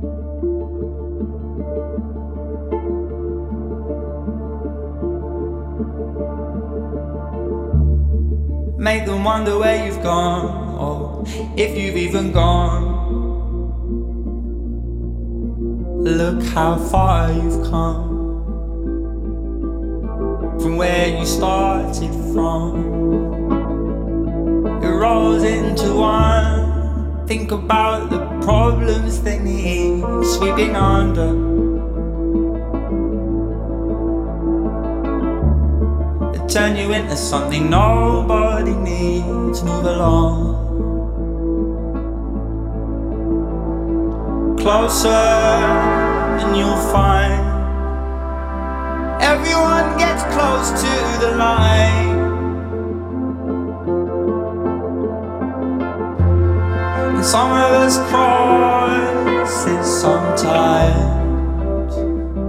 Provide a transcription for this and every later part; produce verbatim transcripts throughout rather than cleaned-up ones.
Make them wonder where you've gone, or if you've even gone. Look how far you've come from where you started from. It rolls into one. Think about the problems they need sweeping under. Turn you into something nobody needs. Move along closer and you'll find everyone gets close to the line. And some of us cross it sometimes.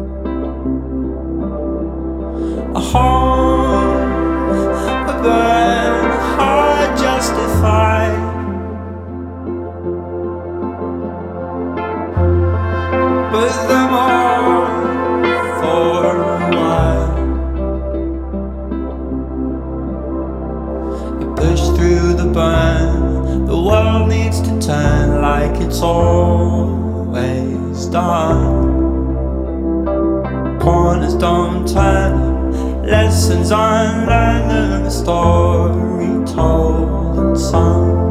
A home, a burn, hard justified. Put them on for a while. You push through the burn. The world needs to turn like it's always done. Corners don't turn. Lessons unlearned and the story told and sung.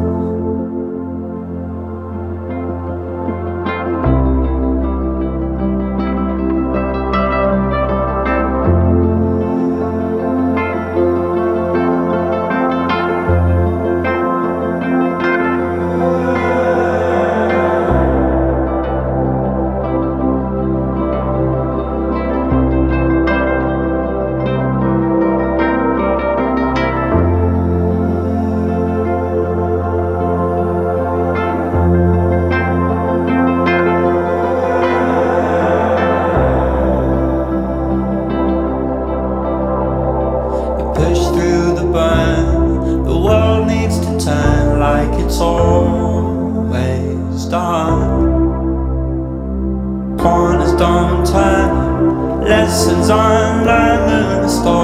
Corners don't turn, lessons unlearned and the story